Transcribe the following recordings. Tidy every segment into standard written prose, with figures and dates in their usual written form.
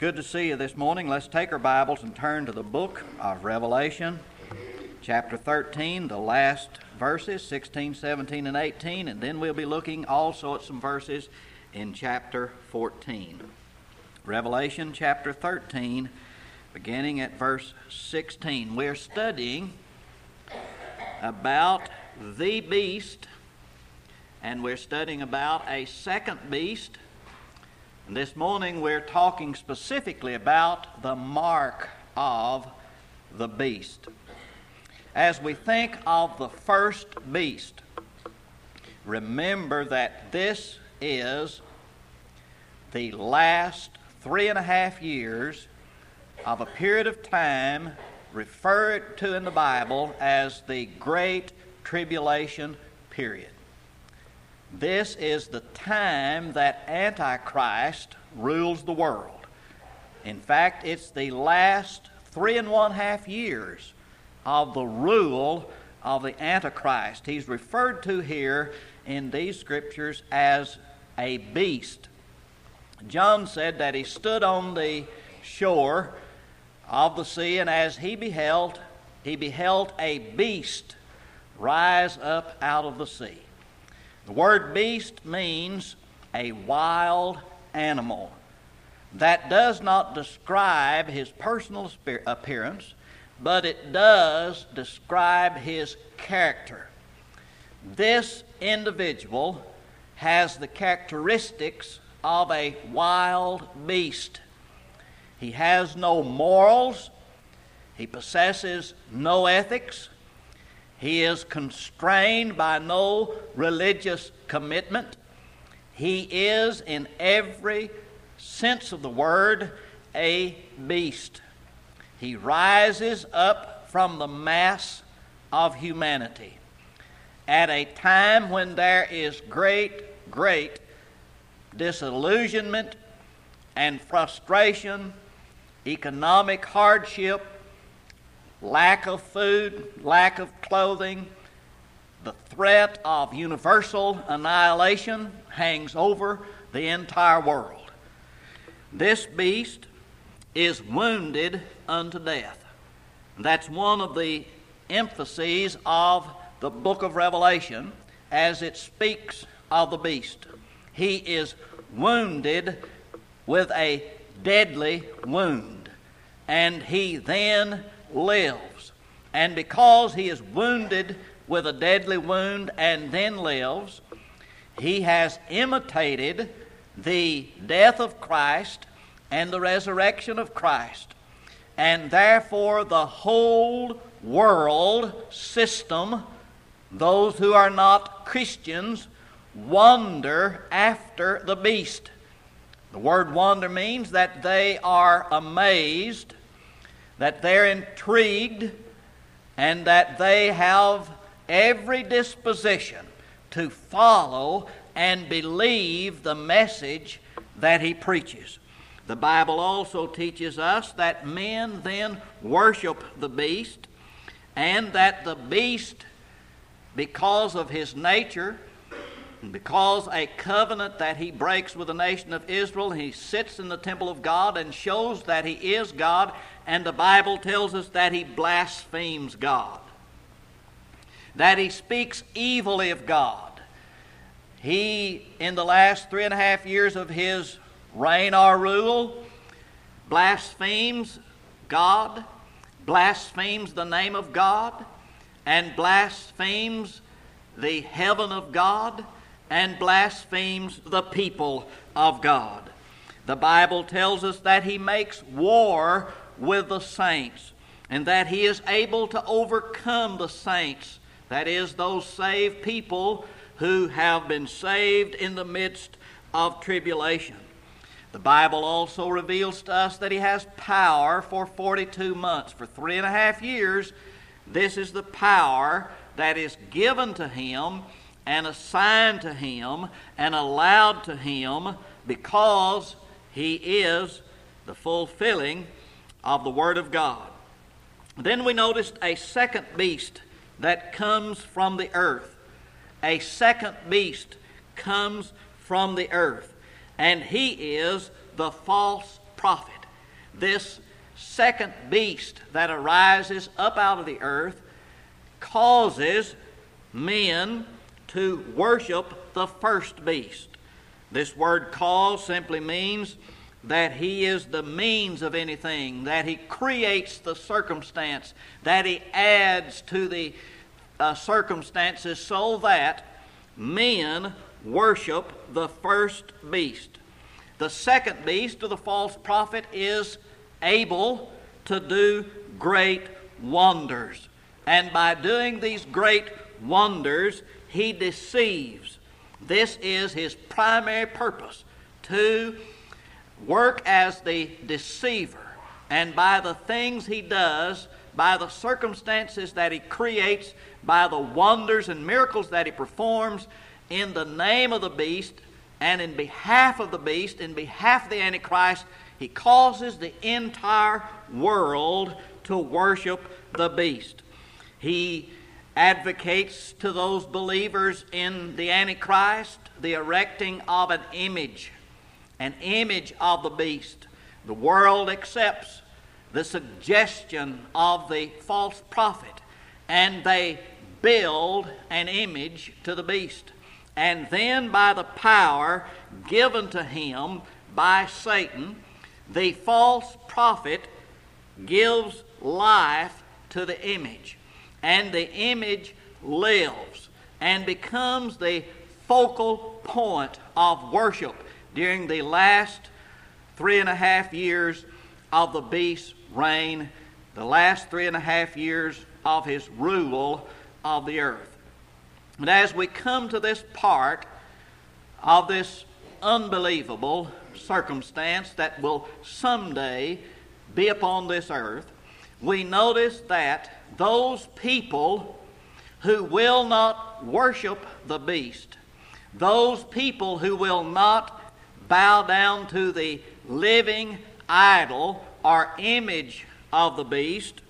Good to see you this morning. Let's take our Bibles and turn to the book of Revelation, chapter 13, the last verses, 16, 17, and 18, and then we'll be looking also at some verses in chapter 14. Revelation chapter 13, beginning at verse 16. We're studying about the beast, and we're studying about a second beast. And this morning we're talking specifically about the mark of the beast. As we think of the first beast, remember that this is the last 3.5 years of a period of time referred to in the Bible as the Great Tribulation period. This is the time that Antichrist rules the world. In fact, it's the last 3.5 years of the rule of the Antichrist. He's referred to here in these scriptures as a beast. John said that he stood on the shore of the sea, and as he beheld a beast rise up out of the sea. The word beast means a wild animal. That does not describe his personal appearance, but it does describe his character. This individual has the characteristics of a wild beast. He has no morals. He possesses no ethics. He is constrained by no religious commitment. He is, in every sense of the word, a beast. He rises up from the mass of humanity at a time when there is great disillusionment and frustration, economic hardship, lack of food, lack of clothing. The threat of universal annihilation hangs over the entire world. This beast is wounded unto death. That's one of the emphases of the book of Revelation as it speaks of the beast. He is wounded with a deadly wound, and he then lives. And because he is wounded with a deadly wound and then lives, he has imitated the death of Christ and the resurrection of Christ. And therefore the whole world system, those who are not Christians, wonder after the beast. The word wonder means that they are amazed, that they're intrigued, and that they have every disposition to follow and believe the message that he preaches. The Bible also teaches us that men then worship the beast, and that the beast, because of his nature, because a covenant that he breaks with the nation of Israel, he sits in the temple of God and shows that he is God, and the Bible tells us that he blasphemes God, that he speaks evilly of God. He, in the last 3.5 years of his reign or rule, blasphemes God, blasphemes the name of God, and blasphemes the heaven of God, and blasphemes the people of God. The Bible tells us that he makes war with the saints, and that he is able to overcome the saints, that is, those saved people who have been saved in the midst of tribulation. The Bible also reveals to us that he has power for 42 months. For 3.5 years, this is the power that is given to him and assigned to him and allowed to him because he is the fulfilling of the Word of God. Then we noticed a second beast that comes from the earth. A second beast comes from the earth, and he is the false prophet. this second beast that arises up out of the earth causes men to worship the first beast. This word cause simply means that he is the means of anything, that he creates the circumstance, that he adds to the circumstances so that men worship the first beast. The second beast, of the false prophet, is able to do great wonders. And by doing these great wonders, he deceives. This is his primary purpose, to work as the deceiver. And by the things he does, by the circumstances that he creates, by the wonders and miracles that he performs in the name of the beast and in behalf of the beast, in behalf of the Antichrist, he causes the entire world to worship the beast. He advocates to those believers in the Antichrist the erecting of an image of the beast. The world accepts the suggestion of the false prophet, and they build an image to the beast. And then by the power given to him by Satan, the false prophet gives life to the image. And the image lives and becomes the focal point of worship during the last 3.5 years of the beast's reign, the last 3.5 years of his rule of the earth. And as we come to this part of this unbelievable circumstance that will someday be upon this earth, we notice that those people who will not worship the beast, those people who will not bow down to the living idol or image of the beast,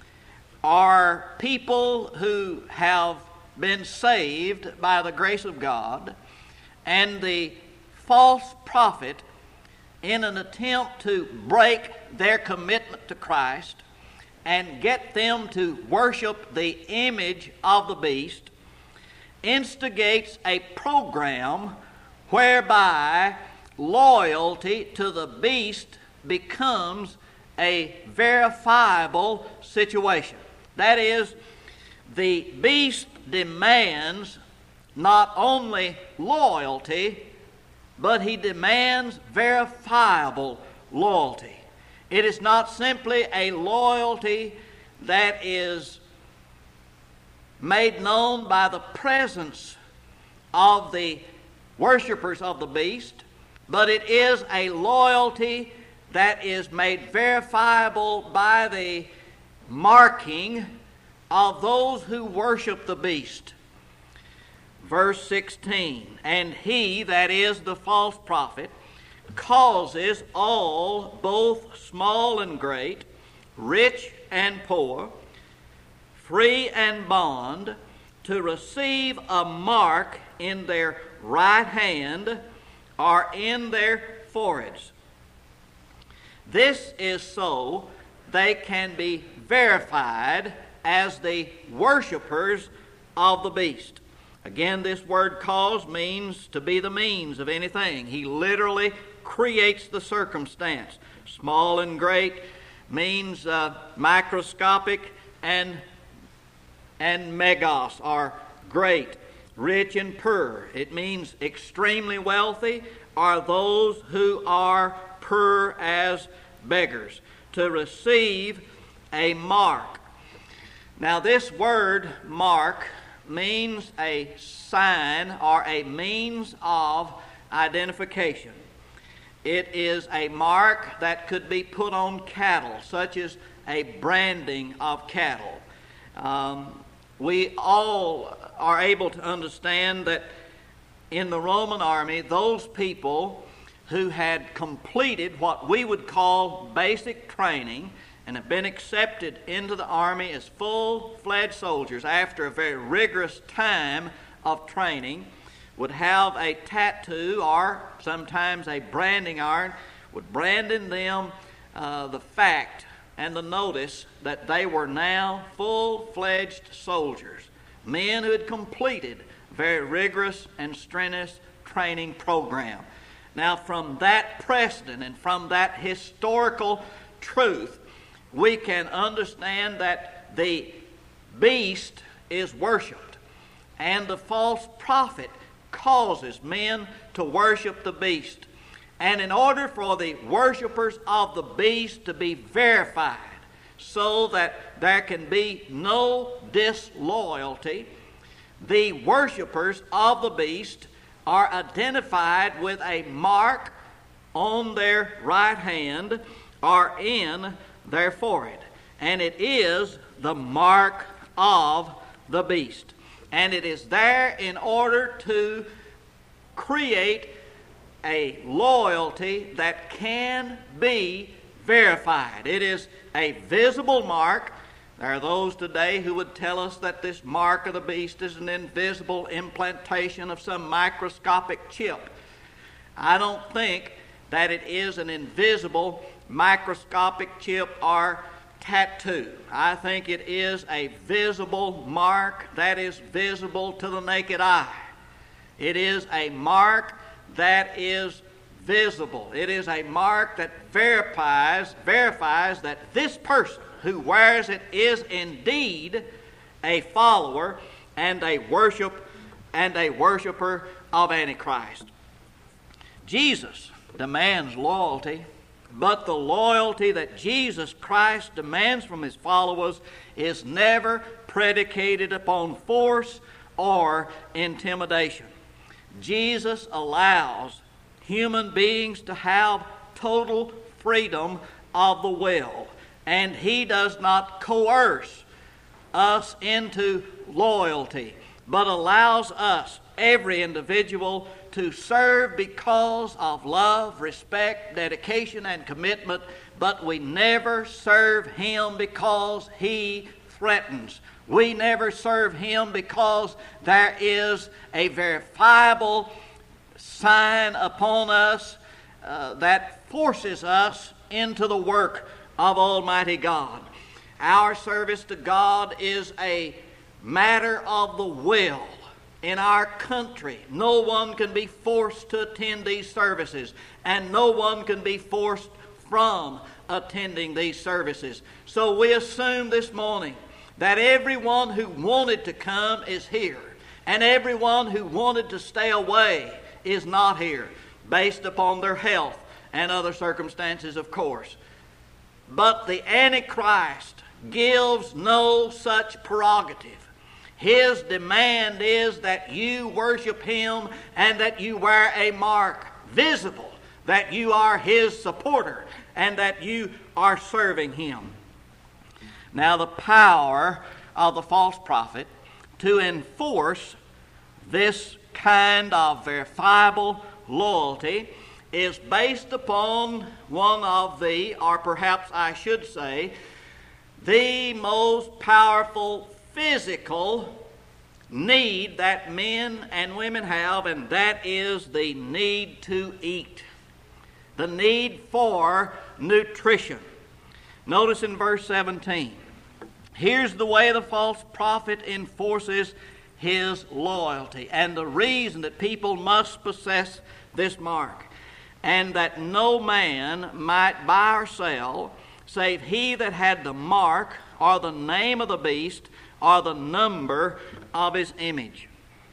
are people who have been saved by the grace of God, and the false prophet, in an attempt to break their commitment to Christ and get them to worship the image of the beast, instigates a program whereby loyalty to the beast becomes a verifiable situation. That is, the beast demands not only loyalty, but he demands verifiable loyalty. It is not simply a loyalty that is made known by the presence of the worshipers of the beast, but it is a loyalty that is made verifiable by the marking of those who worship the beast. Verse 16, and he, that is the false prophet, causes all, both small and great, rich and poor, free and bond, to receive a mark in their right hand or in their foreheads. This is so they can be verified as the worshipers of the beast. Again, this word cause means to be the means of anything. He literally creates the circumstance. Small and great means microscopic, and megos are great. Rich and poor, it means extremely wealthy, are those who are poor as beggars. To receive a mark. Now this word mark means a sign or a means of identification. It is a mark that could be put on cattle, such as a branding of cattle. We all are able to understand that in the Roman army, those people who had completed what we would call basic training and have been accepted into the army as full-fledged soldiers after a very rigorous time of training would have a tattoo or sometimes a branding iron, would brand in them the fact and the notice that they were now full-fledged soldiers, men who had completed very rigorous and strenuous training program. Now, from that precedent and from that historical truth, we can understand that the beast is worshipped, and the false prophet causes men to worship the beast. And in order for the worshipers of the beast to be verified, so that there can be no disloyalty, the worshipers of the beast are identified with a mark on their right hand or in their forehead. And it is the mark of the beast. And it is there in order to create a loyalty that can be verified. It is a visible mark. There are those today who would tell us that this mark of the beast is an invisible implantation of some microscopic chip. I don't think that it is an invisible microscopic chip or tattoo. I think it is a visible mark that is visible to the naked eye. It is a mark that is visible. It is a mark that verifies that this person who wears it is indeed a follower and a worshiper of Antichrist. Jesus demands loyalty, but the loyalty that Jesus Christ demands from his followers is never predicated upon force or intimidation. Jesus allows human beings to have total freedom of the will, and he does not coerce us into loyalty, but allows us, every individual, to serve because of love, respect, dedication, and commitment, but we never serve him because he threatens. We never serve him because there is a verifiable sign upon us that forces us into the work of Almighty God. Our service to God is a matter of the will. In our country, no one can be forced to attend these services, and no one can be forced from attending these services. So we assume this morning that everyone who wanted to come is here, and everyone who wanted to stay away is not here, based upon their health and other circumstances, of course. But the Antichrist gives no such prerogative. His demand is that you worship him and that you wear a mark visible, that you are his supporter and that you are serving him. Now, the power of the false prophet to enforce this kind of verifiable loyalty is based upon one of the, or perhaps I should say, the most powerful physical need that men and women have, and that is the need to eat, the need for nutrition. Notice in verse 17, here's the way the false prophet enforces his loyalty and the reason that people must possess this mark, and that no man might buy or sell save he that had the mark or the name of the beast or the number of his image.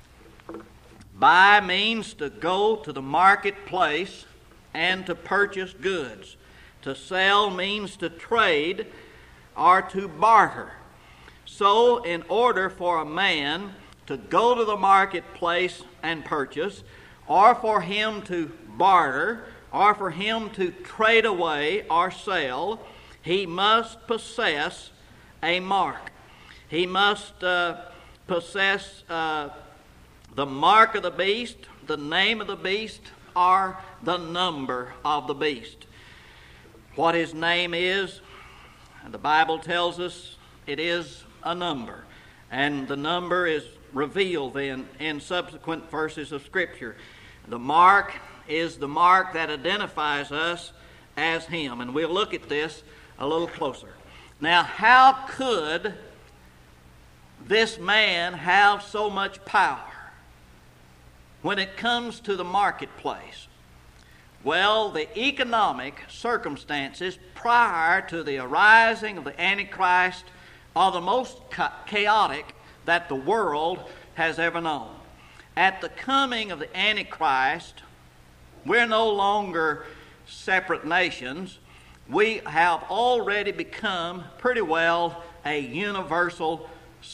Buy means to go to the marketplace and to purchase goods. To sell means to trade or to barter. So, in order for a man to go to the marketplace and purchase, or for him to barter, or for him to trade away or sell, he must possess a mark. He must possess the mark of the beast, the name of the beast, or the number of the beast. What his name is, the Bible tells us it is a number. And the number is revealed then in subsequent verses of Scripture. The mark is the mark that identifies us as him. And we'll look at this a little closer. Now, how could this man have so much power when it comes to the marketplace? Well, the economic circumstances prior to the arising of the Antichrist are the most chaotic that the world has ever known. At the coming of the Antichrist, we're no longer separate nations. We have already become pretty well a universal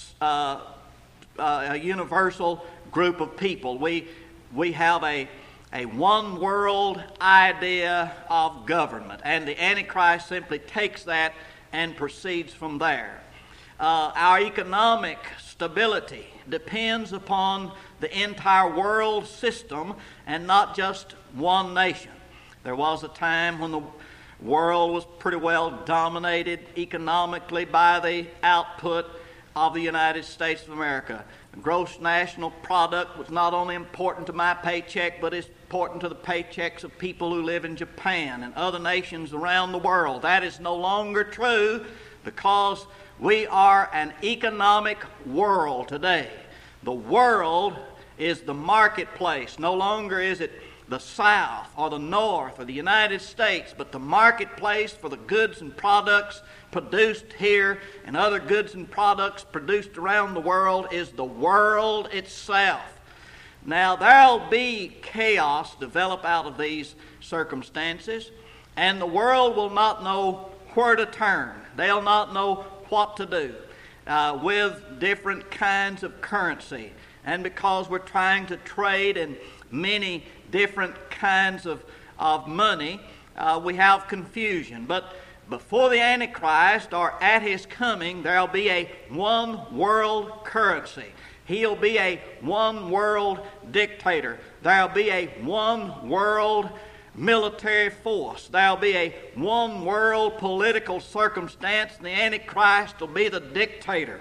group of people. We have a one world idea of government, and the Antichrist simply takes that and proceeds from there. Our economic stability depends upon the entire world system and not just one nation. There was a time when the world was pretty well dominated economically by the output of the United States of America. The gross national product was not only important to my paycheck, but it's important to the paychecks of people who live in Japan and other nations around the world. That is no longer true because we are an economic world today. The world is the marketplace. No longer is it the South or the North or the United States, but the marketplace for the goods and products produced here and other goods and products produced around the world is the world itself. Now, there'll be chaos develop out of these circumstances, and the world will not know where to turn. They'll not know what to do with different kinds of currency. And because we're trying to trade in many different kinds of money, we have confusion. But before the Antichrist or at his coming, there'll be a one world currency. He'll be a one world dictator. There'll be a one world military force. There'll be a one world political circumstance, and the Antichrist will be the dictator.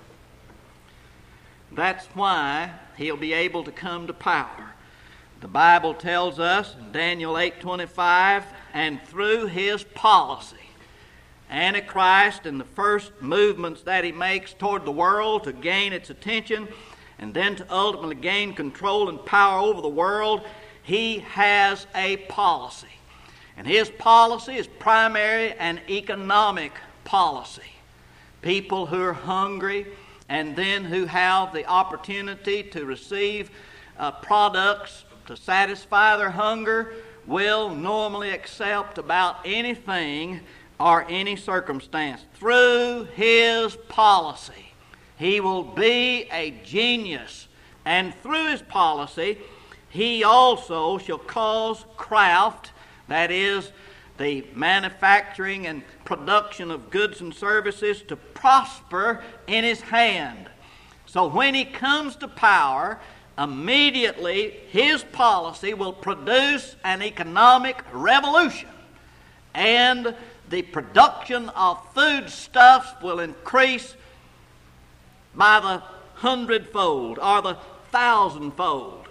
That's why he'll be able to come to power. The Bible tells us in Daniel 8:25, and through his policy, Antichrist and the first movements that he makes toward the world to gain its attention and then to ultimately gain control and power over the world, he has a policy. And his policy is primarily an economic policy. People who are hungry and then who have the opportunity to receive products to satisfy their hunger will normally accept about anything or any circumstance. Through his policy, he will be a genius. And through his policy, he also shall cause craft, that is, the manufacturing and production of goods and services, to prosper in his hand. So when he comes to power, immediately his policy will produce an economic revolution, and the production of foodstuffs will increase by the 100-fold or the 1,000-fold.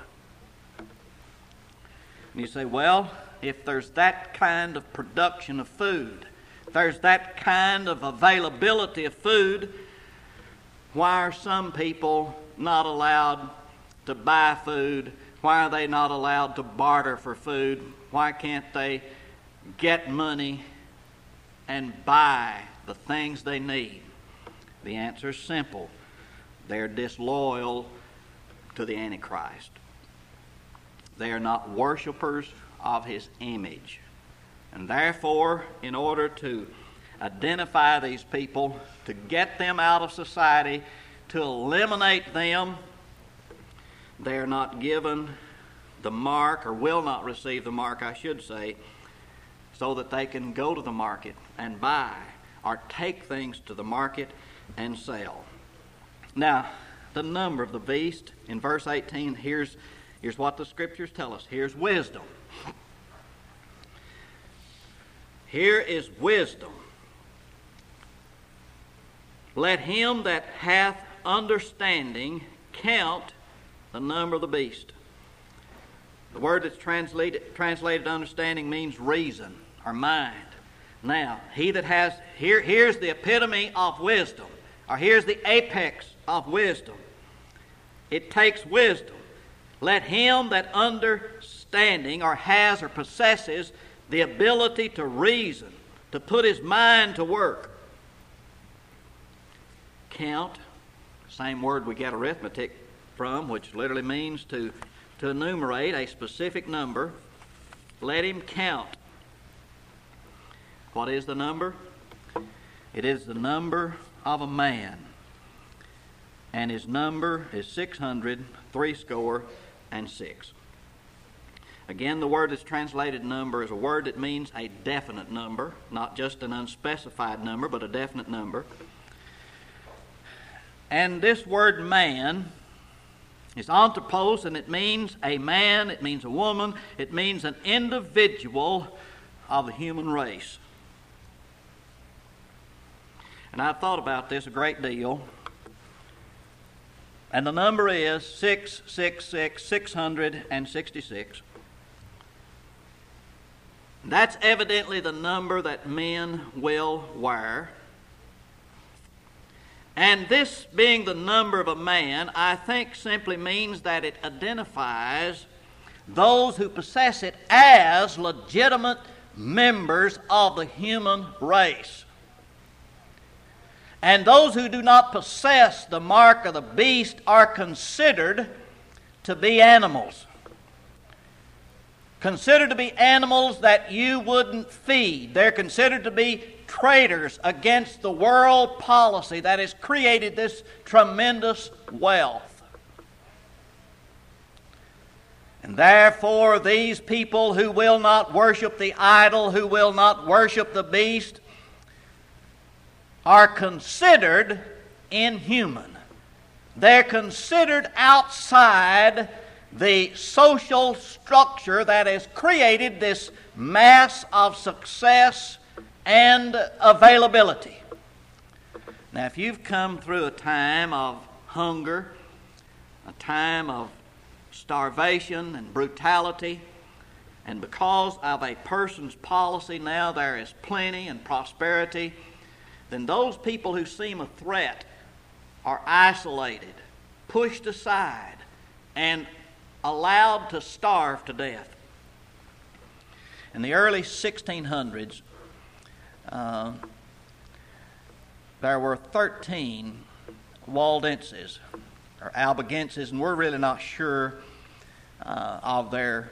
And you say, well, if there's that kind of production of food, if there's that kind of availability of food, why are some people not allowed to buy food? Why are they not allowed to barter for food? Why can't they get money and buy the things they need? The answer is simple. They're disloyal to the Antichrist. They are not worshipers of his image. And therefore, in order to identify these people, to get them out of society, to eliminate them, they are not given the mark, or will not receive the mark, I should say, so that they can go to the market and buy or take things to the market and sell. Now, the number of the beast in verse 18, here's what the scriptures tell us. Here's wisdom. Here is wisdom. Let him that hath understanding count the number of the beast. The word that's translated understanding means reason or mind. Now, here's the epitome of wisdom, or here's the apex of wisdom. It takes wisdom. Let him that understanding or has or possesses the ability to reason, to put his mind to work. Count, same word we get arithmetic from, which literally means to enumerate a specific number. Let him count. What is the number? It is the number of a man. And his number is 666. Again, the word that's translated number is a word that means a definite number, not just an unspecified number, but a definite number. And this word man is anthropos, and it means a man, it means a woman, it means an individual of the human race. And I've thought about this a great deal. And the number is 666. That's evidently the number that men will wear. And this being the number of a man, I think simply means that it identifies those who possess it as legitimate members of the human race. And those who do not possess the mark of the beast are considered to be animals. Considered to be animals that you wouldn't feed. They're considered to be traitors against the world policy that has created this tremendous wealth. And therefore, these people who will not worship the idol, who will not worship the beast, are considered inhuman. They're considered outside the social structure that has created this mass of success and availability. Now, if you've come through a time of hunger, a time of starvation and brutality, and because of a person's policy now there is plenty and prosperity, then those people who seem a threat are isolated, pushed aside, and allowed to starve to death. In the early 1600s, there were 13 Waldenses, or Albigenses, and we're really not sure of their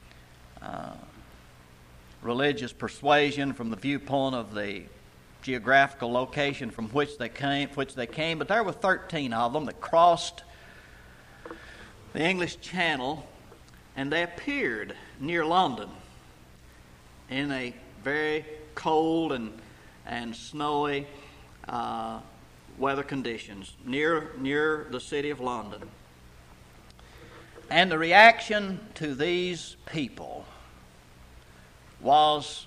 religious persuasion from the viewpoint of the geographical location from which they came, but there were 13 of them that crossed the English Channel, and they appeared near London in a very cold and snowy weather conditions near the city of London. And the reaction to these people was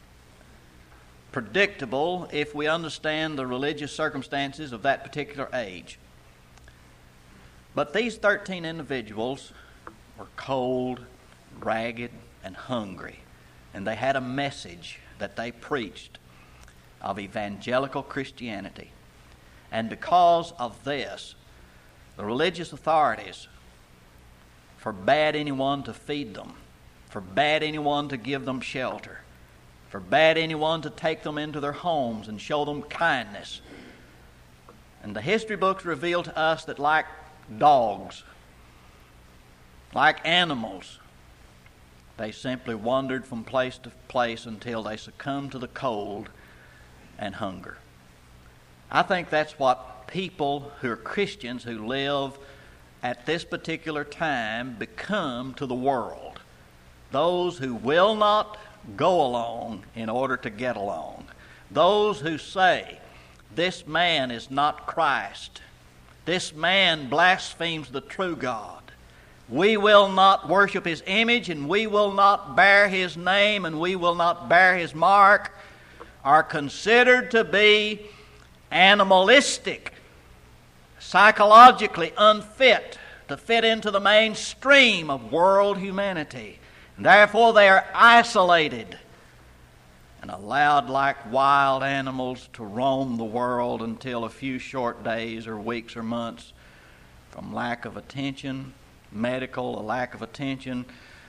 predictable if we understand the religious circumstances of that particular age. But these 13 individuals were cold, ragged, and hungry. And they had a message that they preached of evangelical Christianity. And because of this, the religious authorities forbade anyone to feed them, forbade anyone to give them shelter, forbade anyone to take them into their homes and show them kindness. And the history books reveal to us that like dogs, like animals, they simply wandered from place to place until they succumbed to the cold and hunger. I think that's what people who are Christians who live at this particular time become to the world. Those who will not go along in order to get along. Those who say, this man is not Christ. This man blasphemes the true God. We will not worship his image, and we will not bear his name, and we will not bear his mark, are considered to be animalistic, psychologically unfit to fit into the mainstream of world humanity. And therefore they are isolated and allowed like wild animals to roam the world until a few short days or weeks or months, from lack of attention, medical, a lack of attention,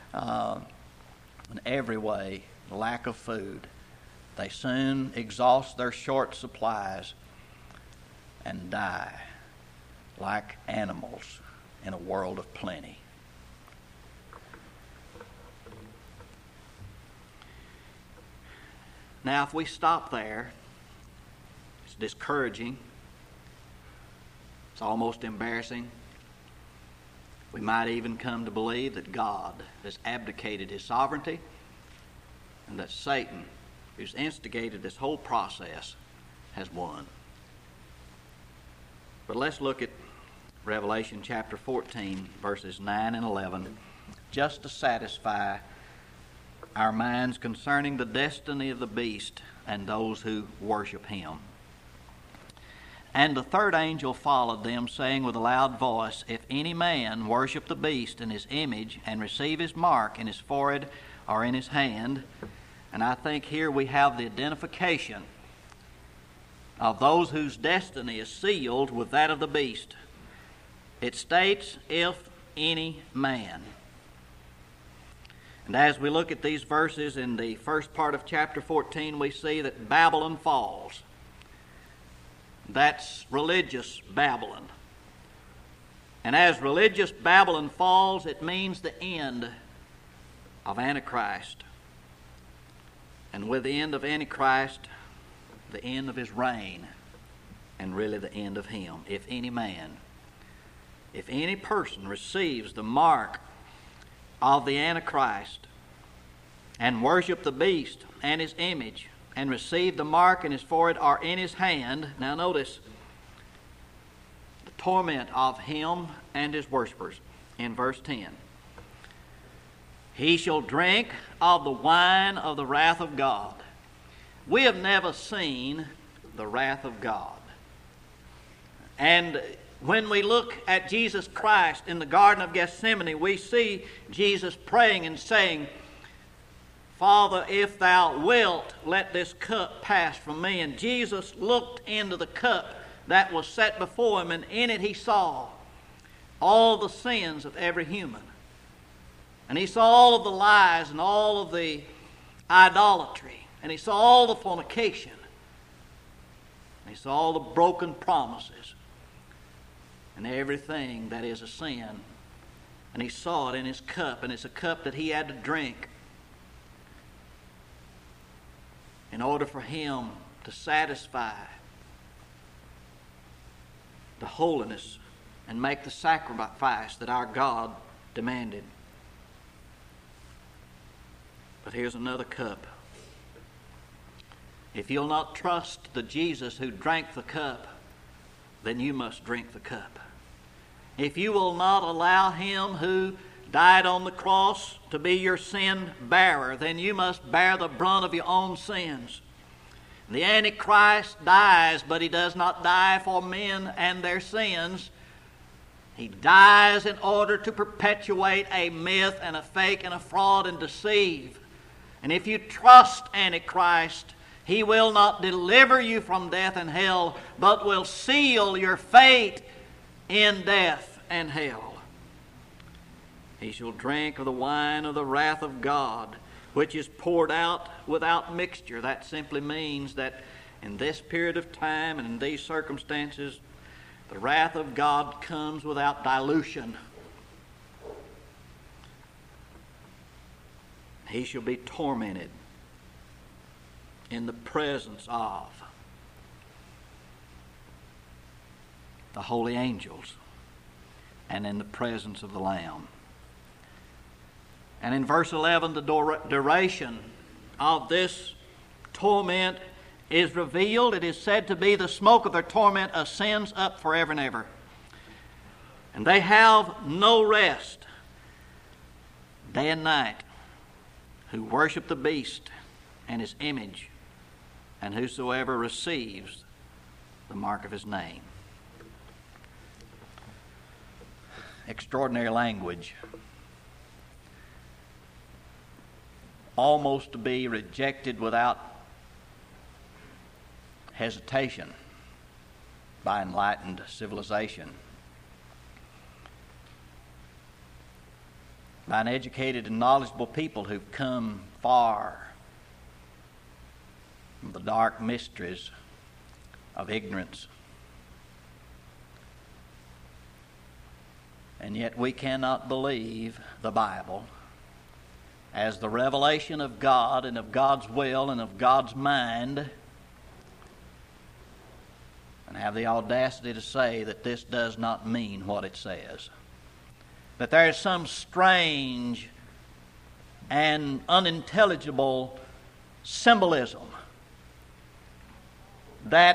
in every way, lack of food, they soon exhaust their short supplies and die like animals in a world of plenty. Now, if we stop there, it's discouraging. It's almost embarrassing. We might even come to believe that God has abdicated his sovereignty and that Satan, who's instigated this whole process, has won. But let's look at Revelation chapter 14, verses 9 and 11, just to satisfy our minds concerning the destiny of the beast and those who worship him. And the third angel followed them, saying with a loud voice, If any man worship the beast and his image, and receive his mark in his forehead or in his hand. And I think here we have the identification of those whose destiny is sealed with that of the beast. It states, if any man. And as we look at these verses in the first part of chapter 14, we see that Babylon falls. That's religious Babylon. And as religious Babylon falls, it means the end of Antichrist. And with the end of Antichrist, the end of his reign, and really the end of him. If any man, if any person receives the mark of the Antichrist and worship the beast and his image and receive the mark in his forehead or in his hand. Now notice the torment of him and his worshipers in verse 10. He shall drink of the wine of the wrath of God. We have never seen the wrath of God. And when we look at Jesus Christ in the Garden of Gethsemane, we see Jesus praying and saying, Father, if thou wilt, let this cup pass from me. And Jesus looked into the cup that was set before him, and in it he saw all the sins of every human. And he saw all of the lies and all of the idolatry. And he saw all the fornication. And he saw all the broken promises and everything that is a sin. And he saw it in his cup, and it's a cup that he had to drink in order for him to satisfy the holiness and make the sacrifice that our God demanded. But here's another cup. If you'll not trust the Jesus who drank the cup, then you must drink the cup. If you will not allow him who died on the cross to be your sin bearer, then you must bear the brunt of your own sins. The Antichrist dies, but he does not die for men and their sins. He dies in order to perpetuate a myth and a fake and a fraud and deceive. And if you trust Antichrist, he will not deliver you from death and hell, but will seal your fate in death and hell. He shall drink of the wine of the wrath of God, which is poured out without mixture. That simply means that in this period of time and in these circumstances, the wrath of God comes without dilution. He shall be tormented in the presence of the holy angels and in the presence of the Lamb. And in verse 11, the duration of this torment is revealed. It is said to be the smoke of their torment ascends up forever and ever. And they have no rest day and night who worship the beast and his image, and whosoever receives the mark of his name. Extraordinary language. Almost to be rejected without hesitation by enlightened civilization, by an educated and knowledgeable people who've come far from the dark mysteries of ignorance. And yet we cannot believe the Bible as the revelation of God and of God's will and of God's mind, and have the audacity to say that this does not mean what it says. That there is some strange and unintelligible symbolism that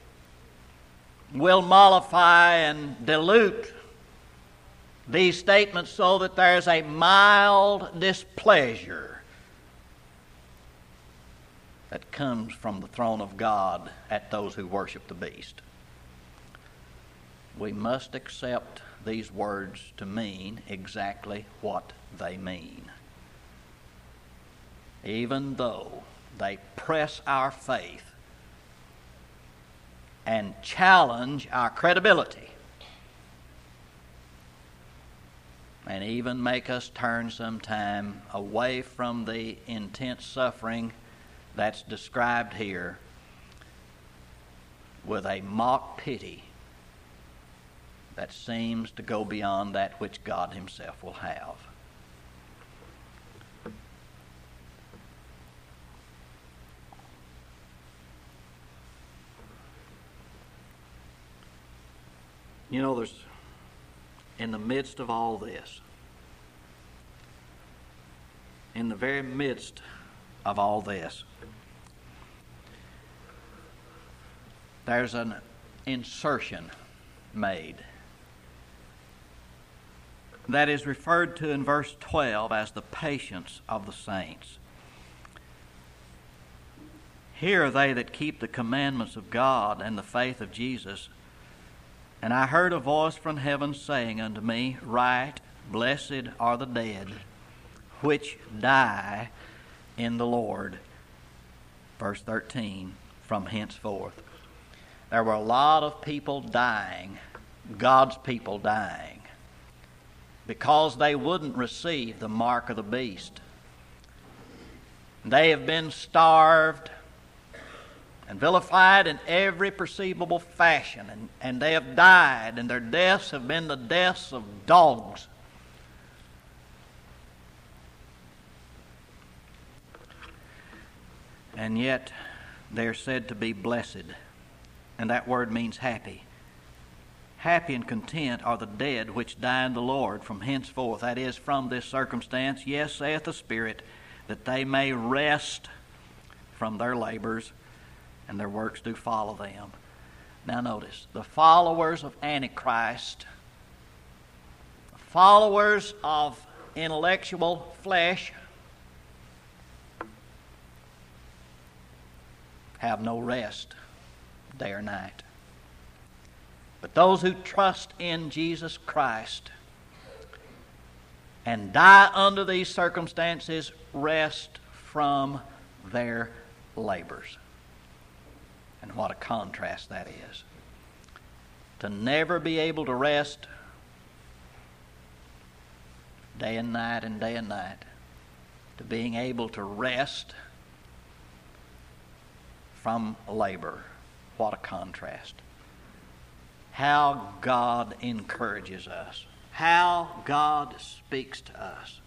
will mollify and dilute these statements so that there's a mild displeasure that comes from the throne of God at those who worship the beast. We must accept these words to mean exactly what they mean, even though they press our faith and challenge our credibility, and even make us turn sometime away from the intense suffering that's described here with a mock pity that seems to go beyond that which God Himself will have. You know, there's, in the midst of all this, in the very midst of all this, there's an insertion made that is referred to in verse 12 as the patience of the saints. Here are they that keep the commandments of God and the faith of Jesus. And I heard a voice from heaven saying unto me, Write, Blessed are the dead, which die in the Lord. Verse 13, from henceforth. There were a lot of people dying, God's people dying, because they wouldn't receive the mark of the beast. They have been starved and vilified in every perceivable fashion, and they have died, and their deaths have been the deaths of dogs. And yet they're said to be blessed, and that word means happy. Happy and content are the dead which die in the Lord from henceforth, that is, from this circumstance, yes, saith the Spirit, that they may rest from their labors, and their works do follow them. Now notice, the followers of Antichrist, followers of intellectual flesh, have no rest day or night. But those who trust in Jesus Christ and die under these circumstances rest from their labors. And what a contrast that is. To never be able to rest day and night and day and night, to being able to rest from labor. What a contrast. How God encourages us. How God speaks to us.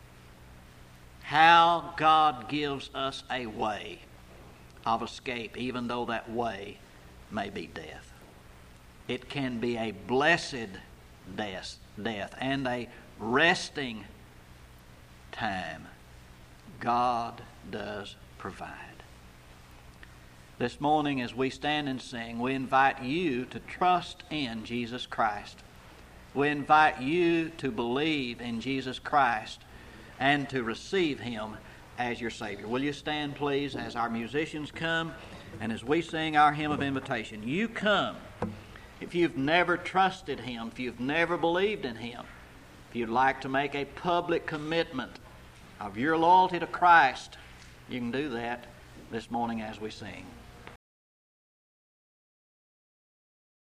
How God gives us a way of escape, even though that way may be death. It can be a blessed death and a resting time. God does provide. This morning, as we stand and sing, we invite you to trust in Jesus Christ. We invite you to believe in Jesus Christ and to receive Him as your Savior. Will you stand, please, as our musicians come and as we sing our hymn of invitation? You come. If you've never trusted Him, if you've never believed in Him, if you'd like to make a public commitment of your loyalty to Christ, you can do that this morning as we sing.